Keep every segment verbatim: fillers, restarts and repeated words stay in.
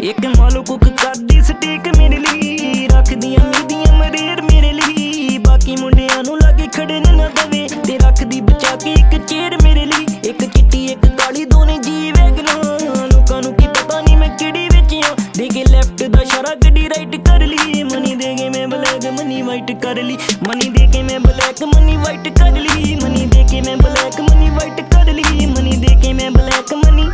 एक मालो कुक करदी स्टेक मेरे लिए, रखदियां मीडियम रेयर मेरे लिए। बाकी मुंडियां नूं लागे खड़े ना दवे ते रखदी बचा के एक चेयर मेरे लिए। एक चिट्टी एक काली दोने जी वैगना, लोकां नूं की पता नहीं मैं किहड़ी विच आ। दे के लेफ्ट दा इशारा गड्डी राइट कर ली, मनी दे के मैं ब्लैक मनी वाइट कर ली। मनी दे के मैं ब्लैक मनी वाइट कर ली, मनी दे के मैं ब्लैक मनी वाइट कर ली, मनी दे के मैं ब्लैक मनी।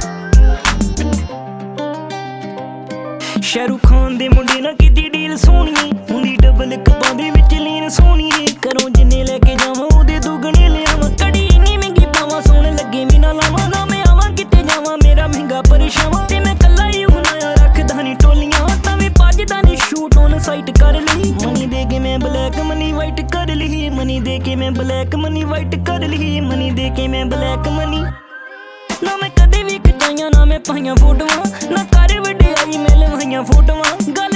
शाहरुख खान दे मुंडे ना कीती डील सोहणी, हुंदी डबल कपां दे विच लीन सोहणी। घरों जिन्ने लैके जावां ओहदे दुगणे लिआवां, कड़ी इन्नी महंगी पावां सोहण लगे भी ना लावां। ना मैं आवां किते जावां मेरा महंगा परेशावां, ते मैं कल्ला ही हुणां रखदा नी टोलियां। तां वी भजदा नी शूट ऑन साइट कर ली, मनी दे के मैं ब्लैक मनी वाइट कर ली, मनी दे के मैं ब्लैक मनी वाइट कर ली, मनी दे के मैं ब्लैक मनी। ना मैं कदे भी खचाइयां ना मैं पाइयां फोटोआं, ना कर वड्डिआई मैं लवाइयां फोटोआं। गल